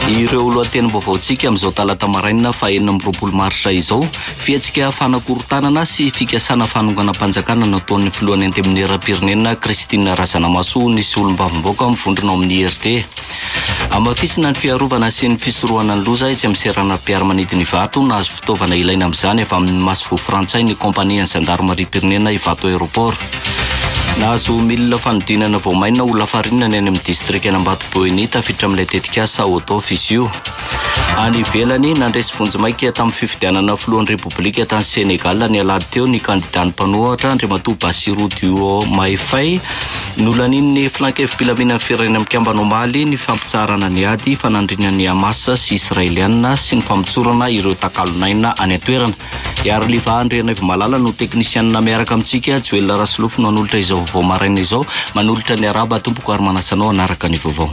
Ireo lohateny vaovaontsika amin'izao talata maraina fa 4 Marsa izao, fiatsika fanakorontanana sy fikasana fanongana mpanjakana nataon'ny filohan'ny anteminera-pirenena Christine Razanamaso nisy olombavim-baoka mivondrona amin'ny RT. Amafisina ny fiarovana sy ny fisorohana ny loza etsy amin'ny seranam-piaramanidiny Ivato nahazo fitaovana ilaina amin'izany avy amin'ny masofo frantsay ny kompanian'ny zandarmeri-pirenena Ivato Aéroport. Nahazo milina fanodinana voamaina ho lafarinina ny amin'ny distrika Ambato-Boeny tafiditra amin'ilay tetikasa auto fisio. Any ivelany nandresy vonjimaika tamin'ny fifidianana filohan'ny Repoblika tany Senegal ny alahady teo ny kandidaty mpanohatra Andriamatoa Bassirou Diomaye Faye nolaniny flankevim-pilaminan'ny firenena mikambana omaly ny fampitsarana ny ady fanandrina ny Hamas sy Israeliana sy ny fampitsorana ireo takalonaina any an-toerana. Iaro liva Andriana Malala no teknisianina miaraka amintsika Joel Raslofo no anolotra izao vao maraina izao manolotra ny araba tompoko ary manasanao anaraka ny vaovao.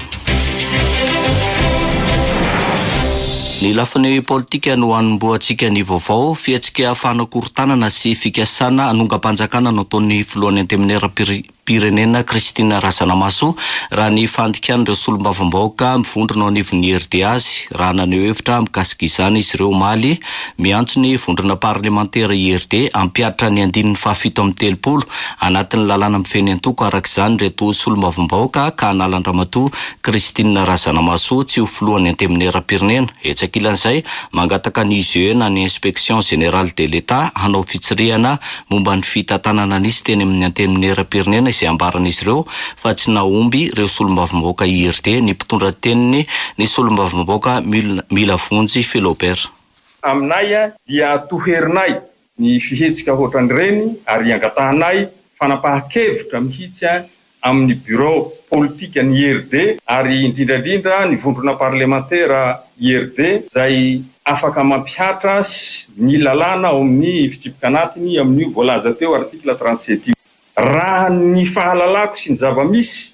Ny lafiny politika no anomboantsika ny vaovao fiatsika fanakorontanana sy fikasana anongam-panjakana nataon'ny filohan'ny anteminera-pirenena Christine Razanamaso raha ny fandikan'ireo solombavim-baoka mivondrona ao anivon'ny RT azy raha naneho hevitra mikasika izany izy ireo omaly miantso ny vondrona parlementaire IRT ampiatra ny andinin'ny fahafito amin'ny telopolo anatin'ny lalàna mifeny antoko arak'izany reto solombavim-baoka ka analandramatoa Christine Razanamaso tsy ho filohan'ny anteminera-pirenena. Ilan'izay mangataka ny IGE na ny Inspection Générale de l'État hanao fitsirihana momba ny fitantanana nisy teny amin'ny anteminera-pirenena izay ambaran'izy ireo fa tsy naomby ireo solombavim-baoka IRT ny mpitondra teniny ny solombavim-baoka mila vonjy Philobert. Aminay dia toherinay ny fihetsika hoatran'ireny ary angatahanay fanapahan-kevitra mihitsy amin'ny bureau politika ny IRD ary indrindrandrindra ny vondrona parlementaire IRD zay afaka mampiatra ny lalàna ao amin'ny fitsipika anatiny amin'ny voalaza teo artikla 37. Raha ny fahalalako sy ny zava-misy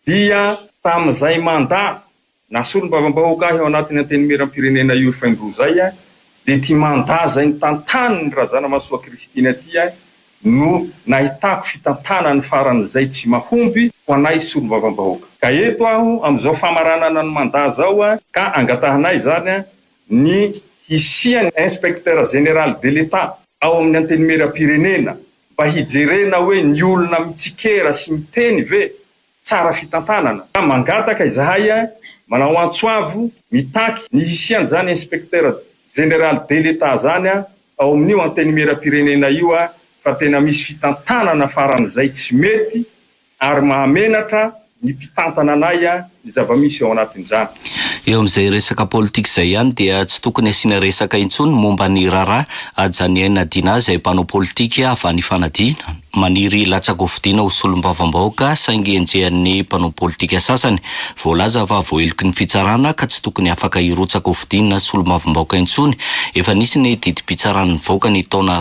dia tamin'izay mandat na solombavim-bahoaka ao anatin'ny anteminera-pirenena io faindro zay dia ty mandat zay ny tantaniny Razanamaso Christine aty no nahitako fitantana ny faran'izay tsy mahomby ho anay solombavim-bahoaka. Ka eto aho amin'izao famaranana ny mandat zao ka angatahanay zany ny hisian'ny inspecteur général de l'État ao amin'ny anteminera-pirenena mba hijerena hoe ny olona mitsikera sy miteny ve tsara fitantanana. Ka mangataka izahay manao antsoavo mitaky ny hisiany zany inspecteur général de l'État zany ao amin'io anteminera-pirenena io fa tena misy fitantanana faran'izay tsy mety ary mahamenatra ny mpitantana anay ny zava-misy ao anatin'izany. Eo amin'izay resaka politika izay ihany dia tsy tokony asiana resaka intsony momba ny raharaha Ajaniaina Dina izay mpanao politika avy any fanadina maniry latsaka hovidiana ho solombavim-bahoaka saingy enjehan'ny mpanao politika sasany voalaza fa voaheloky ny fitsarana ka tsy tokony afaka hirotsaka hovidiana solombavim-bahoaka intsony. Efa nisy ny didim-pitsaran'ny vahoaka ny taona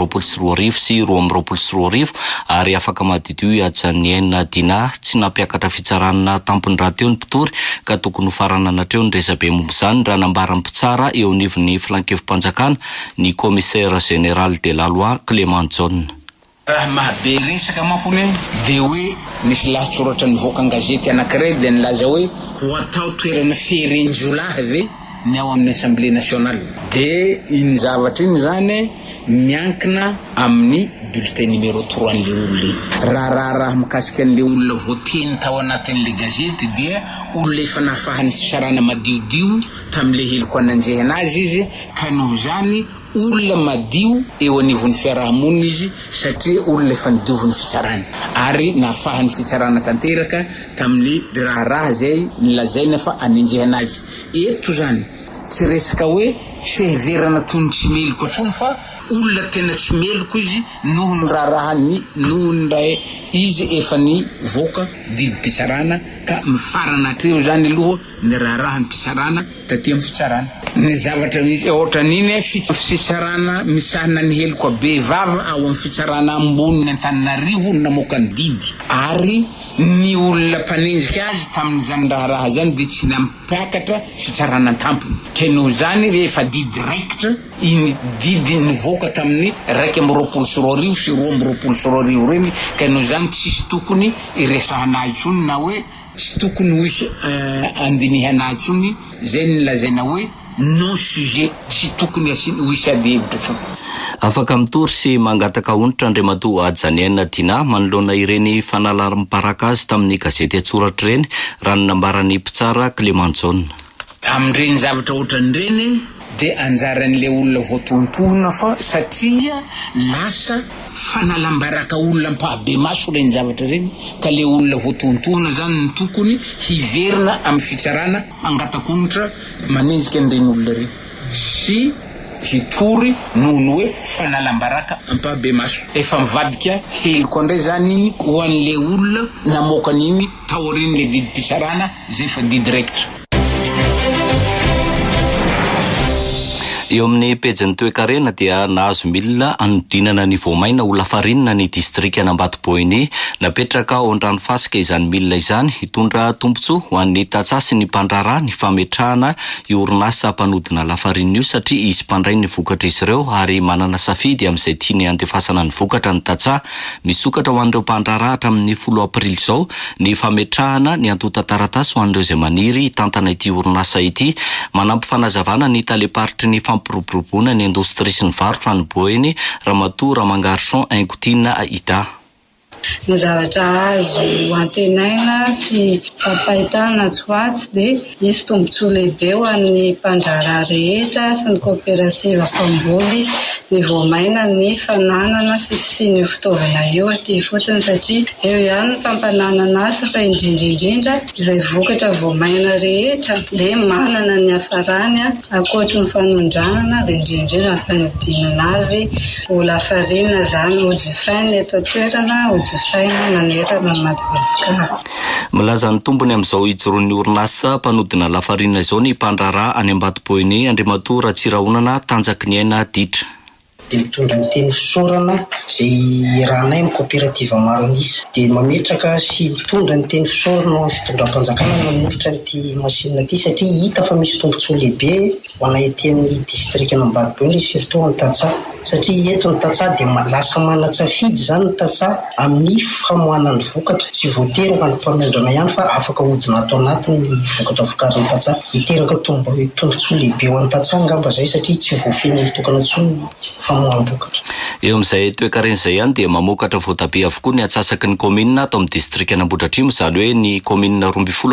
2024 sy 2025 ary afaka mahadidio i Ajaniaina Dina tsy nampiakatra fitsarana tampony raha teo ny mpitory ka tokony ho farana anatreo ny resabe momba izany raha nambarany mpitsara eo anivon'ny filankevim-panjakana ny commissaire général de la loi Clément John. Raha mahabe resaka mampony dia hoe nisy lahatsoratra nivoaka ny gazety anankiray dia nilaza hoe ho atao toerana fiherenjolahy ve ny ao amin'ny Assemblée nationale. Dia iny zavatra iny zany miankina amin'ny bulletin numéro 3 an'le olona. Raha mikasika an'le olona voateny tao anatin'le gazety dia olona efa nafahan'ny fisarana madiodio tamin'le heliko ananjehana azy izy ka noho zany olona madio eo anivon'ny fiarahamonina izy satria olona efa nidovon'ny fisarana ary nafahan'ny fitsarana tanteraka tamin'ny raha zay nilazaina fa anenjehana azy. Eto zany tsy resaka hoe fiheverana toy ny tsy meliko atsony fa olona tena tsy meliko izy noho ny rahany noho ny ray izy efa ny voaka didim-pisarana ka mifarana atreo zany aloha ny rahany pisarana taty amin'ny fitsarana. Ny zavatra misy ohatra n'iny fisarana misahana ny heliko be vava ao amin'ny fitsarana ambony Antananarivo namoaka ny didy ary ny olona mpanenjika azy tamin'izany raha zany dia tsy nampiakatra fitsarana tampony. Keno zany rehefa didy raikitra iny didy nivoaka tamin'ny 224 sy 224 reny keno zany tsisy tokony iresahana intsony na hoe tsy tokony hoisy andinihanantsony zay ny lazaina hoe non sujet tsy tokony hoisy ady hevitra tsony. Afaka mitory sy mangataka onitra Andriamatoa Ajaniana Dina manoloana ireny fanalam-paraka azy tamin'ny gazety Antsoratra ireny raha ny nambarany mpitsara Clément John. Am'ireny zavatra ohatran'ireny dia anjaran'ilay olona voatontona fa satria lasa fanalambaraka olona mpahabe maso ireny zavatra ireny ka le olona voatontona zany ny tokony hiverina amin'ny fitsarana angatakonitra manenjika an'ireny olona ireny sy hitory nohony hoe fanalambaraka ampahabe maso. Efa mivadika heliko andray zany iny ho an'le olona namoakan'iny tao ireny le didy mpisarana zay fa didy raikitra. Eo amin'ny pejin'ny toe-karena dia nahazo milina anodinana ny voamaina ho lafarinina ny distrika Anambatoboiny. Napetraka ao an-dranomasina izany milina izany hitondra tombontsoa ho an'ny Tatsa sy ny mpandraharaha ny fametrahana orinasa mpanodina lafarinina io satria izy mpandray ny vokatra izy ireo ary manana safidy amin'izay tiany andefasana ny vokatra ny Tatsa. Misokatra ho an'ireo mpandraharaha hatramin'ny 10 aprily izao ny fametrahana ny antota taratasy ho an'ireo izay maniry hitantana ity orinasa ity. Manampy fanazavana ny taleparitry ny poroporobona ny indostria sy ny varotra ny Boeny Ramatoa Ramangarson Aingotina Ida. Ny zavatra azo antenaina sy fampahitana tsoatsy dia isy tombontsoa lehibe ho an'ny mpandraharaha rehetra sy ny kooperativa mpamboly ny voamaina ny fananana sy fisiany fitaovana io aty fotony satria eo ihany ny fampananana asa fa indrindrindrindra izay vokatra voamaina rehetra dia manana ny hafarany ankoatra ny fanondranana dia indrindrindra ny fanodinana azy ho lafarinina zany ho jifaina eto toerana ho jifaina manerana ny Madagasikara. Milaza ny tombony amin'izao ijoroan'ny orinasa mpanodina lafarinina izao ny mpandraharaha any Ambatoboiny Andriamatoa Ratsirahonana Tanjaky ny aina Ditra. Dia mitondra ny teny fisaorana izay rahanay amin'ny kooperativa maro misy dia mametraka sy mitondra ny teny fisaorana amin'ny fitondram-panjakana manolotra n'ity masinina ity satria hita fa misy tombontsoa lehibe ho anay ety amin'ny distrika Ambatoboiny surtout ny Tatsa satria eto ny Tatsa dia lasa manatsafidy zany ny Tatsa amin'ny famoahana ny vokatra tsy voatery ho an'ny mpamondrana ihany fa afaka hodina ato anatiny ny vokatra vokarin'ny Tatsa hiteraka tombontsoa lehibe ho an'ny Tatsa angamba zay satria tsy voafeny mitokana intsony famoahana vokatra. Eo amin'izay toe-karena izay ihany dia mamokatra voatabia avokoa ny atsasaky ny kominina atao amin'ny distrika Anambohidratrimo izany hoe ny kominina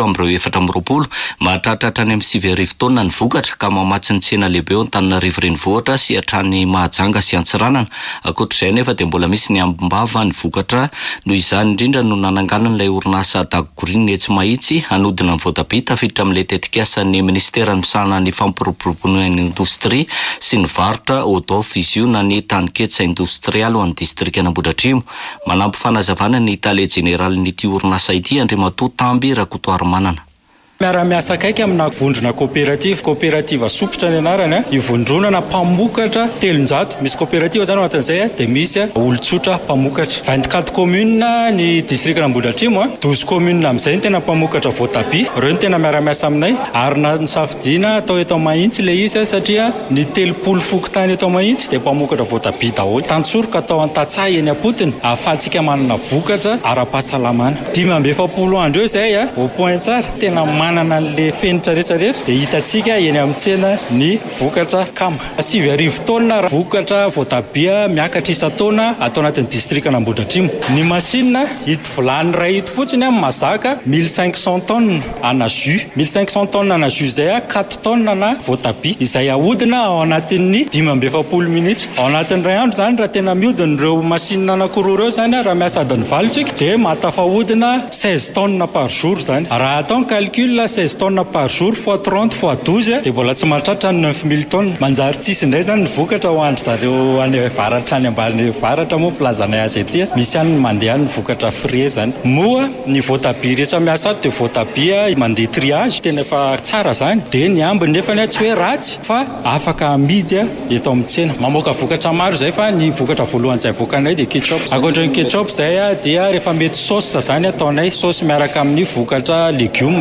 12 mahatratratra any amin'ny 7,000 taona ny vokatra ka mamatsy ny tsena lehibe eo Antananarivo renivohitra sy hatrany Mahajanga sy Antsiranana. Ankoatr'izay nefa dia mbola misy ny Ambombava ny vokatra noho izany indrindra no nananganana ilay orinasa Dagorin etsy mahitsy hanodina ny voatabia tafiditra amin'ilay tetikasan'ny ministera misahana ny fampiroboroboana ny indostria sy ny varotra Odof izy io na ny taniketsa industrialy ho an'ny distrika Anambohidratrimo. Manampy fanazavana ny tale generalin'ity orinasa ity Andriamatoa Tamby Rakotoary Manana. Miara-miasa akaiky amina vondrona kooperativa sokitra ny anarany ivondronana mpamokatra 700 misy kooperativa zany anatin'izay dia misy olon-tsotra mpamokatra 24 commune ny distrika Anambohidratrimo 12 commune amin'izay tena mpamokatra voatabia ireo ny tena miara-miasa aminay ary na ny safidiana atao eto mahitsy le izy satria ny 30 fokotany eto mahitsy dia mpamokatra voatabia daholo tantsoroka atao an-Tatsa eny Apotony ahafahantsika manana vokatra ara-pahasalamana 570 andro eo zay au point tsara tena manana le fenitra rehetrarehetra dia hitantsika eny amin'ny tsena ny vokatra kama 7,000 taona vokatra voatabia miakatra isa-taona atao anatin'ny distrika Anambohidratrimo. Ny masinina hito vilany ray hito fotsiny mazaka 1500 tonnes ana jus 1500 tonnes ana jus zay 4 tonnes na voatabia izay ahodina ao anatin'ny 570 minitra ao anatin'ny ray andro zany raha tena mihodina ireo masinina anankiroa ireo zany raha miasa adiny valitsika dia matafahodina 16 tonnes par jour zany raha atao ny calcul 16 tonnes par jour fois 30 fois 12 dia mbola tsy mahatratra 9000 tonnes manjary tsisy indray zany ny vokatra ho andry zareo any varatra any ambany varatra moa filazanay azy ety misy any mandeha ny vokatra frie zany moa ny voatabia rehetra miasa dia voatabia mandeha triage tena efa tsara zany dia ny ambiny nefany tsy hoe ratsy fa afaka amidy eto amin'ny tsena mamoaka vokatra maro zay fa ny vokatra voalohany izay voakanay dia ketchup ankoatran'ny ketchup zay dia rehefa mety sauce zany ataonay sauce miaraka amin'ny vokatra legioma zany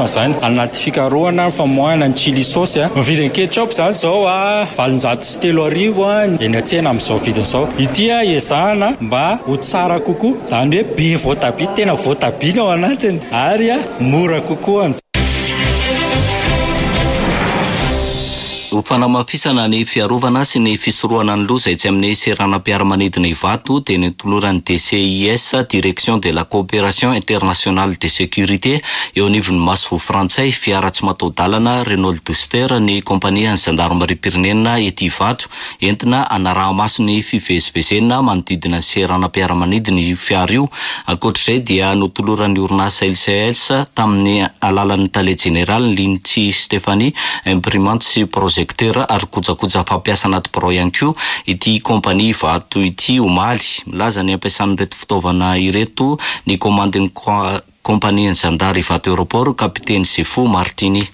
anaty fikarohana famoahana ny chili sauce a. Vidin'ny ketchup zany zao a 803 eny an-tsena amin'izao vidiny zao. Ity a ezahana mba ho tsara kokoa, zany hoe be voatabia, tena voatabia ao anatiny ary a mora kokoa. Ho fanamafisana ny fiarovana sy ny fisorohana ny loza etsy amin'ny seranam-piaramanidina Ivato dia nitoloran'ny DCIS Direction de la Coopération Internationale de Sécurité eo anivon'ny Masvo Frantsay fiara tsy mataho-dalana Renault Duster ny kompanian'ny Gendarmerie Pirenena ety Ivato entina anaraha-maso ny fivezivezena manodidina ny seranam-piaramanidina io fiara io. Ankoatr'izay dia notoloran'ny orinasa LCS tamin'ny alalan'ny Tale Général Lintsy Stéphanie imprimante sy projet ary kojakoja fampiasa anaty birao ihany koa ity kompania Ivato ity omaly. Milaza ny ampiasan'ireto fitaovana ireto ny komandin'ny kompanian'ny Zandary Ivato Aéroport kapiteny Zefo Martini.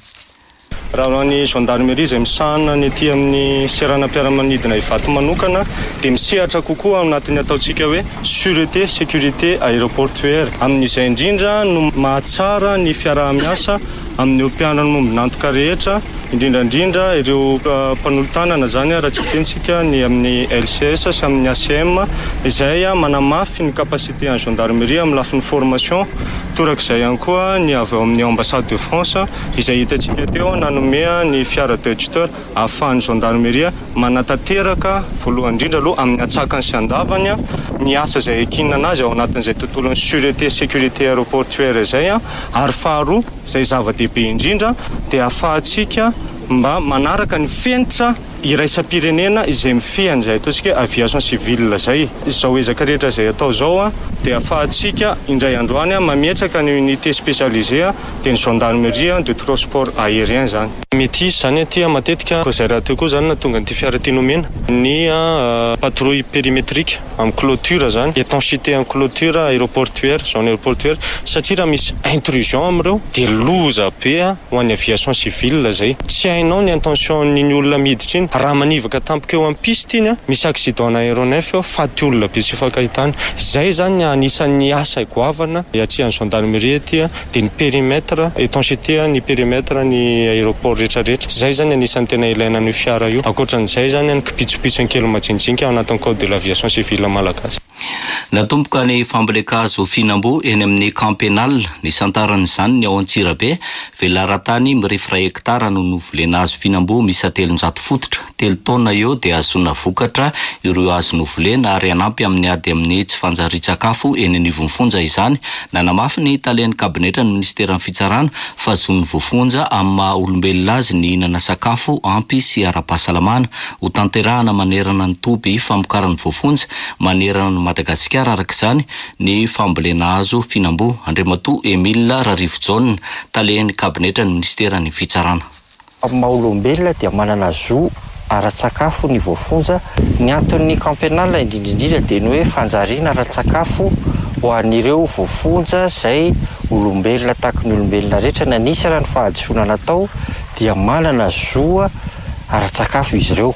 Raha ny gendarmerie izay misahana ny ety amin'ny seranam-piaramanidina Ivato manokana dia misehatra kokoa anatin'ny ataontsika hoe sûreté sécurité aéroportuaire, amin'izay indrindra no mahatsara ny fiaraha-miasa amin'ny mpianana mombinantoka rehetra, indrindrandrindra ireo mpanolotanana zany raha tsy tentsika ny amin'ny LCS sy amin'ny ACM izay manamafy ny kapasité an'ny gendarmerie amin'ny lafin'ny formation. Torak'izay ihany koa ny avy ao amin'ny ambassade de France izay hitantsika teo nanomea ny fiara deutsteur ahafahan'ny gendarmerie manatanteraka voalohany indrindra aloha amin'ny atsakany sy andavany ny asa izay ekinina anazy ao anatin'izay tontolon'ny sûreté sécurité aéroportuaire izay ary faharoa izay zava-dehibe indrindra dia ahafahantsika mba manaraka ny fenitra iraisam-pirenena izay mifehany izay ataontsika aviation civile zay. Izao ezaka rehetra izay atao zao dia ahafahantsika indray androany mametraka ny unité spécialisée dia ny gendarmerie de transport aérien zany. Mety zany aty matetika izay raha teo koa zany na tonga nyty fiara ty nomena ny patrouille périmétrique amin'ny clôture zany, étanchéité en clôture aéroportuaire, zone aéroportuaire, satria raha misy intrusion amin'ireo dia loza be ho an'ny aviation civile zay. Tsy hainao ny intention ny olona miditra iny, raha manivaka tampoka eo amin'ny piste iny misy accident aéronef faty olona be sy fakahitana. Zay zany anisan'ny asa goavana atrehan'ny gendarmerie ety dia ny périmètre, étanchéité ny périmètre ny aéroport rehetrarehetra. Zay zany anisan'ny tena ilaina ny fiara io. Ankoatran'izay zany ny kipitsopitsony kely majinijinika ao anatin'ny code de l'aviation civile malagasy. Natomboka ny famboleka-hazo Finnambo eny amin'ny camp pénal ny santaran'izany ny ao Antsirabe velaran-tany mirefy 1 hektara no novolena hazo Finnambo misy 300 fototra. 3 taona eo dia azona vokatra ireo hazo novolena ary anampy amin'ny ady amin'ny tsy fanjarian-tsakafo eny anivon'ny fonja izany. Nanamafy ny talen'ny kabinetra ny ministeran'ny fitsarana fa azon'ny voafonja amin'ny maha olombelona azy ny hinana sakafo ampy sy ara-pahasalamana. Ho tanterahana manerana ny toby famokaran'ny voafonja manerana ny Madagasikara arak'izany ny fambolena hazo Finnambo. Andriamatoa Emile Rarivo-Jaune talen'ny kabinetra ny ministeran'ny fitsarana. Maha olombelona dia manana zo ara-tsakafo ny voafonja. Ny anton'ny camp pénal indrindrindrindra dia ny hoe fanjariana ara-tsakafo ho an'ireo voafonja izay olombelona tahaka ny olombelona rehetra na nisy raha ny fahadisoana natao dia manana zo ara-tsakafo izy ireo.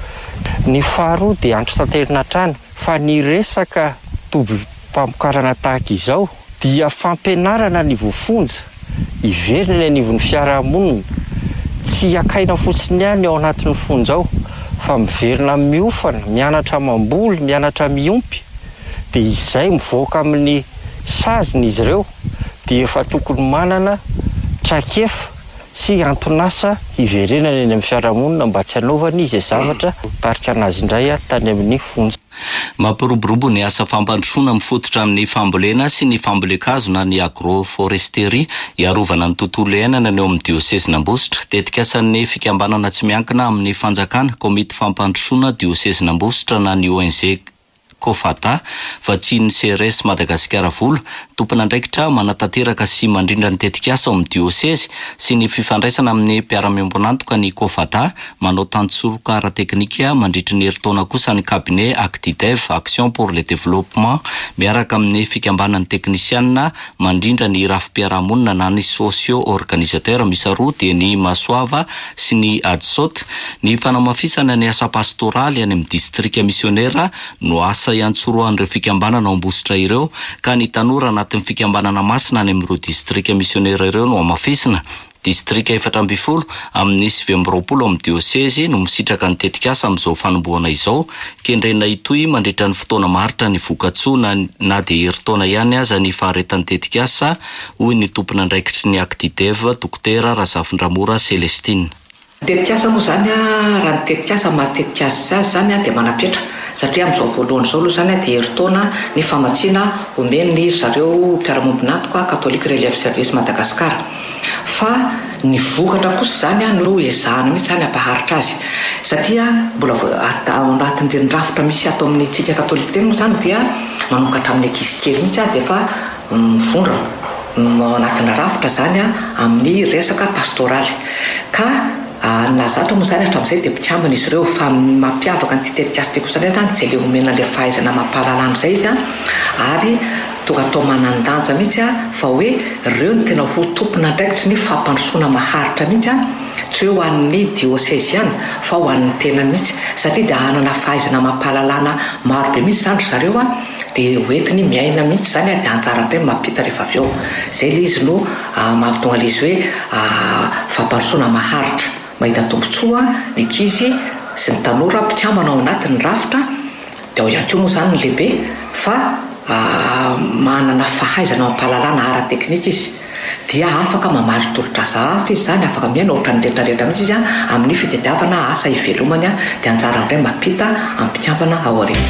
Ny faharoa dia antro tanterina hatrany fa ny resaka toby mpamokarana tahaka izao dia fampianarana ny voafonja iverina ny anivon'ny fiarahamonina. Tsy akaina fotsiny ihany ao anatin'ny fonja ao fa miverina miofana, mianatra mamboly, mianatra miompy. Dia izay mivoaka amin'ny saziny izy ireo dia efa tokony manana traikefa sy antonasa iverenana eny amin'ny fiarahamonina mba tsy hanaovana izay zavatra tarika anazy indray tany amin'ny fonja. Mampiroborobo ny asa fampandrosoana mifototra amin'ny fambolena sy ny famboleka-hazo na ny agroforesterie iarovana ny tontolo iainana eo amin'ny diosèsen'Ambositra. Tetikasan'ny fikambanana tsy miankina amin'ny fanjakana komity fampandrosoana diosèsen'Ambositra na ny ONG Kofata fa tsy ny CRS Madagasikara Volo tompon'andraikitra manatanteraka sy mandrindra ny tetikasa ao amin'ny diosèse sy ny fifandraisana amin'ny mpiara-miombonantoka ny Kofata manao tantsoroka ara-teknika mandritry ny herintaona kosa ny cabinet Actidev Action pour le Développement miaraka amin'ny fikambanan'ny teknisianina mandrindra ny rafi-piarahamonina na ny socio-organisateur misy roa dia ny Masoava sy ny Adsot. Ny fanamafisana ny asa pastoraly any amin'ny distrika missionnaire no asa iantsoroan'ireo fikambanana ao Ambositra ireo ka ny tanora anatin'ny fikambanana masina any amin'ireo distrika missionnaire ireo no amafisina. distrika 4 amin'ny 20 amin'ny diosesy no misitraka ny tetikasa amin'izao fanomboana izao kendrena itoy mandritra ny fotoana maritra ny voka-tsoa na dia herintaona ihany aza ny faharetan'ny tetikasa hoy ny tompona andraikitry ny Actidev dokotera Razafindramora Celestine. Tetikasa moa zany raha ny tetikasa matetikasa zany dia manapetra satria amin'izao voalohany izao aloha zany dia herintaona ny famatsiana omeny zareo mpiara-mombinatoka Catholique Relief Service Madagasikara fa ny vokatra kosa zany no ezahana mihitsy zany ampaharitra azy satria mbola ao anatin'ireny rafitra misy ato amin'ny tsika katolika ireny moa zany dia manokatra amin'ny ankizy kely mihitsy dia fa mivondra anatina rafitra zany amin'ny resaka pastoraly ka na zatra moa zany hatramin'izay dia mpitiambana izy ireo fa mampiavaka ny tetikasa ty kosa zany tsy le omena le fahaizana mampahalalana izay izy ary tonga atao manandanja mihitsy fa hoe ireo ny tena ho tompona andraikitry ny fampandrosoana maharitra mihitsy tsy hoe ho an'ny diosesy ihany fa ho an'ny tena mihitsy satria dia hanana fahaizana mampahalalana maro be mihitsy zany zareo dia hoentiny miaina mihitsy zany dia anjara be mampita rehefa avy eo zay le izy no mahatonga le izy hoe fampandrosoana maharitra mahita tombotsoa ny ankizy sy ny tanora mpitiambana ao anatin'ny rafitra dia ao ihany koa moa zany ny lehibe fa manana fahaizana mampahalalana ara-teknika izy dia afaka mamaly tolotraza hafa izy zany afaka miaina ohatra ny rehetrarehetra mihitsy izy amin'ny fitadiavana asa ivelomany dia anjara indray mampita amin'ny mpitiambana ao aoriana.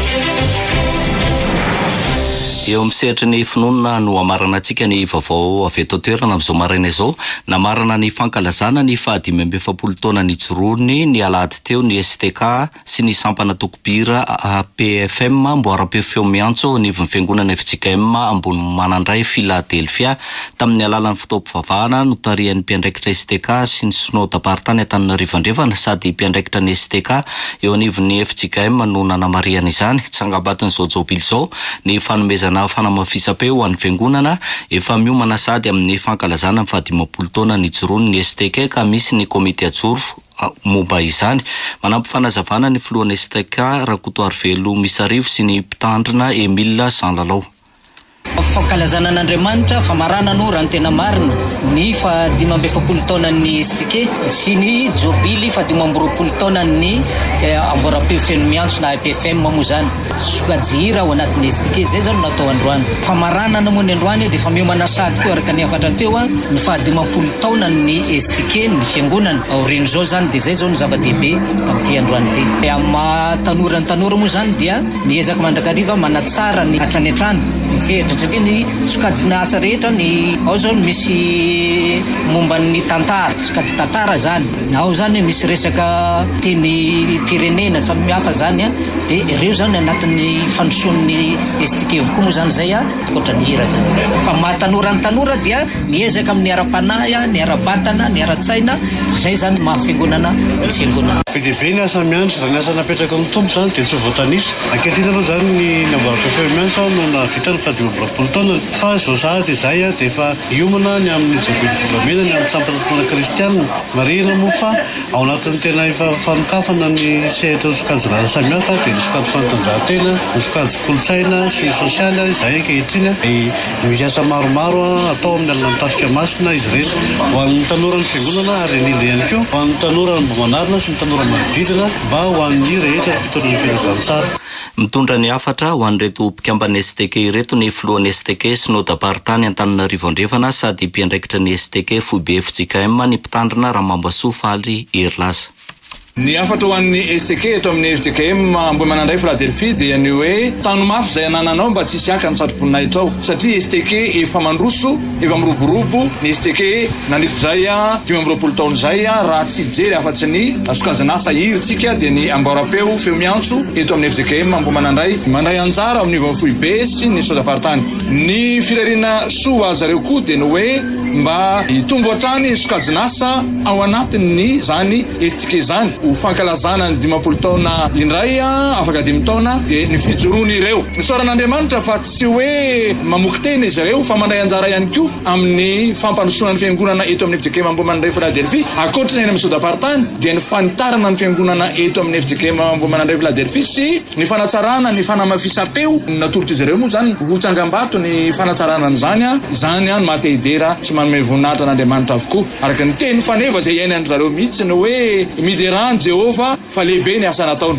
Eo amin'ny sehatra ny finoana no amarana antsika ny vaovao avy eto toerana amin'izao maraina izao namarana ny fankalazana ny 520 taona nijoroany ny alahady teo ny STK sy ny sampana tokopira APFM mboara-peo feo miantso anivon'ny fiangonana FJKM ambony manandray Philadelphia tamin'ny alalan'ny fitaovam-pivavahana no tarihan'ny mpiandraikitra STK sy ny synod-aparitany Antananarivo andrefana sady mpiandraikitra ny STK eo anivon'ny FJKM no nanamariana izany tsangabatin'izao jobily izao ny fanomezana fanamafisam-peo ho an'ny fiangonana efa miomana sady amin'ny fankalazana 520 taona nijoroany ny STK ka misy ny komite ajoro momba izany manampy fanazavana ny filohan'ny STK Rakotoary Velo Misarivo sy ny mpitandrina Emile Sanlalao. Fankalazana an'Andriamanitra famarana no raha ny tena marina ny 520 taona ny STK sy ny jobily 520 taona ny amboara-peo feno miantso na APFM moa zany sokajira ao anatin'ny STK zay zany natao androany famarana na moa ny androany dia fa miomana sady koa araka ny afatra teo ny 520 taona ny STK ny fiangonana aoriany zao zany dia zay zao ny zava-dehibe tamin'ity androany ity tanora ny tanora moa zany dia miezaka mandrakariva manatsara ny hatrany hatrany sehatra satria ny sokajina asa rehetra ny ao zao misy momba ny tantara sokajy tantara zany ao zany misy resaka teny pirenena samy hafa zany dia ireo zany anatin'ny fandrosoan'ny STK koa moa zany zay koatra ny hira zany fa mahatanora ny tanora dia miezaka amin'ny ara-panahy ny ara-batana ny ara-tsaina zay zany mahafiangonana fiangonana PDB ny asa miandro raha ny asa napetraka ny tompo zany dia tsy voatanisa ankehitriny aloha zany ny amboara-peo miandro no navita ny 520 taona fa zao sahady izay dia efa iomana ny amin'ny jobily volamena ny amin'ny sampana kristianina marina moa fa ao anatin'ny tena efa fanokafana ny sehatra sokajy samihafa dia ny sokajy fanatanjahantena ny sokajy kolotsaina sy ny sosialy izay ankehitriny misy asa maromaro atao amin'ny alina mitafika masina izy ireny ho an'ny tanora ny fiangonana ary indrindra ihany koa ho an'ny tanora ny mba manarina sy ny tanora manodidina mba ho an'ny rehetra fitoran'ny filazantsara. Mitondra ny afatra ho an'ireto mpikambana STK ireto ny filohan'ny STK synod-aparitany Antananarivo andrefana sady mpiandraikitra ny STK Foibe FJKM ny mpitandrina Ramambasoa Faly Erlaza. Ny afatra ho an'ny STK eto amin'ny FJKM ambony manandray Philadelphia dia ny hoe tano mafy izay anananao mba tsy hisy aka ny satroboninahitra ao satria STK efa mandroso efa miroborobo ny STK nandrito zay 520 taona zay raha tsy jery afa-tsy ny sokajina asa hiritsika dia ny amboara-peo feo miantso eto amin'ny FJKM ambony manandray mandray anjara amin'ny Foibe sy ny synod-aparitany ny firariana soa azareo koa dia ny hoe mba hitombo hatrany sokajina asa ao anatin'ny zany STK zany ho fankalazana ny 10 taona indray afaka 10 taona dia ny fijoroany ireo nisoran'Andriamanitra fa tsy hoe mamoky tena izy ireo fa mandray anjara ihany koa amin'ny fampandrosoana ny fiangonana eto amin'ny FJKM Ambohimanandray Philadelphie akoatra ny amin'ny sodapartany dia ny fanitarana ny fiangonana eto amin'ny FJKM Ambohimanandray Philadelphie sy ny fanatsarana ny fanamafisam-peo natolotra izy ireo moa zany ho tsangam-bato ny fanatsarana an'izany zany no matehidera sy manome voninahitra n'Andriamanitra avokoa araka ny teny faneva izay iainany zareo mihitsy ny hoe miderany Jehova fa lehibe ny asa nataony.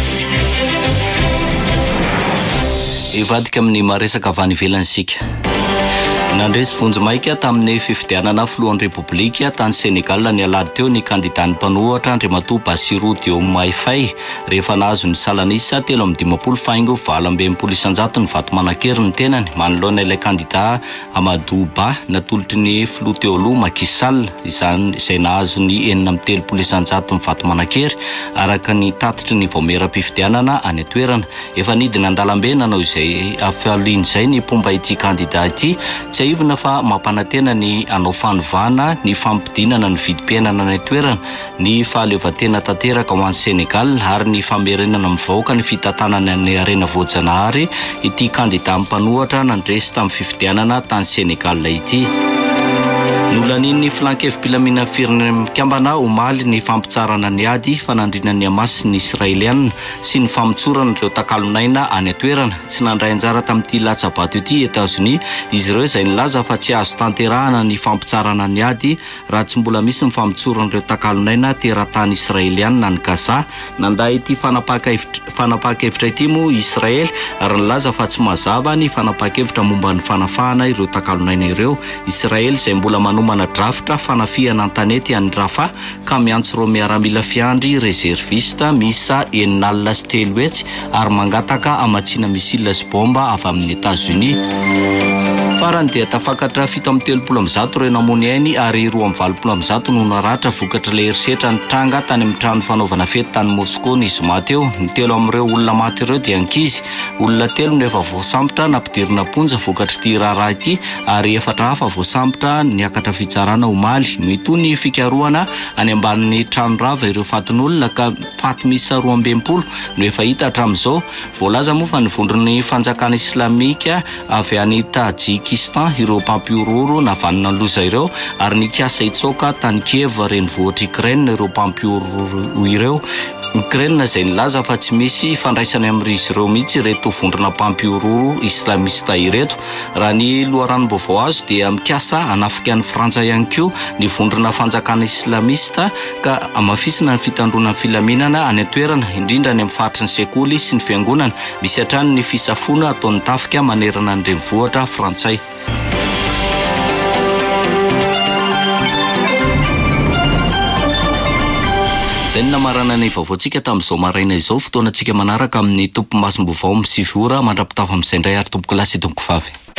Ivadika amin'ny maresaka avy any ivelany isika. Nandresy vonjy-maika tamin'ny fifidianana filohan'ny repoblika tany Senegal ny alady teo ny kandidaty mpanohatra Andriamatoa Bassirou Diomaye Faye rehefa nahazo ny salanisa 3.20 faingo 220 isanjato ny vato manan-kery ny tenany manoloana ilay kandida Amadou Ba natolotry ny filoha teo aloha Macky Sall izay nahazo ny 4.30 isanjato ny vato manan-kery araka ny tatitry ny voameram-pifidianana any atoerana efa nidina an-dalambe nanao izay afaliany izay ny pomba ity kandida ity ivona fa mampanatena ny anao fanovana ny fampidinana ny vidim-piainana ny toerana ny fahaleovan-tena tanteraka ho an'ny Senegal ary ny famerenana mivahoaka ny fitantanana ny arena voajanahary ity kandida mpanohatra nandresy tamin'ny fifidianana tany Senegal ity. Nolanin'ny flankevim-pilamina firenena mikambana omaly ny fampitsarana ny ady fanandrina ny Hamas ny Israeliana sy ny famotsorana ireo takalonaina any atoerana tsy nandray anjara tamin'ity latsabato ity Etats-Unis izy ireo izay nilaza fa tsy azo tanterahana ny fampitsarana ny ady raha tsy mbola misy ny famotsorana ireo takalonaina teratany Israeliana ny Gaza nanday ity fanapakevitra ity moa Israel ary nilaza fa tsy mazava ny fanapakevitra momba ny fanafahana ireo takalonaina ireo. Israel izay mbola mana draftra fanafihana an-tanety any Rafah ka miantso ireo miaramila fiandry reservista misa 9 sy 3 hetsy ary mangataka amatsiana misila sy bomba avy amin'ny Etats-Unis. Farany dia tafakatra 7.30 ireo namony ainy ary 2.20 no naratra vokatra le herisetra ny tranga tany amin'ny trano fanaovana fety tany Moscou ny zoma teo. Ny telo amin'ireo olona maty ireo dia ankizy. Olona telo no efa voasambotra nampidirina ponja vokatra ity raharaha ity ary 4 hafa voasambotra niakatra fitsarana omaly. Mito ny fikarohana any ambanin'ny trano rava ireo fatin'olona ka faty misa 12 no efa hita hatramin'izao. Voalaza moa fa nivondron'ny fanjakana islamika avy any Tajikistan ireo mpampiororo navanana loza ireo ary nikasa itsoka tany Kiev renivohitra Ukraine ireo mpampiororo ireo. Ukraine izay nilaza fa tsy misy fandraisany amin'izy ireo mihitsy ireto vondrona mpampiororo islamista ireto. Raha ny loharanom-baovao azo dia mikasa hanafika ny Frantsa ihany koa ny vondrona fanjakana islamista ka amafisina ny fitandrona ny filaminana any atoerana indrindra ny amin'ny faritry ny sekoly sy ny fiangonana. Misy hatrany ny fisafona ataon'ny tafika manerana ny renivohitra Frantsay. Zay namarana ny vaovaontsika tamin'izao maraina izao fotoanantsika manaraka amin'ny tompo masom-bovao amin'ny 7 ora mandrapitafa amin'izay indray ary tompo klasy tompo vavy.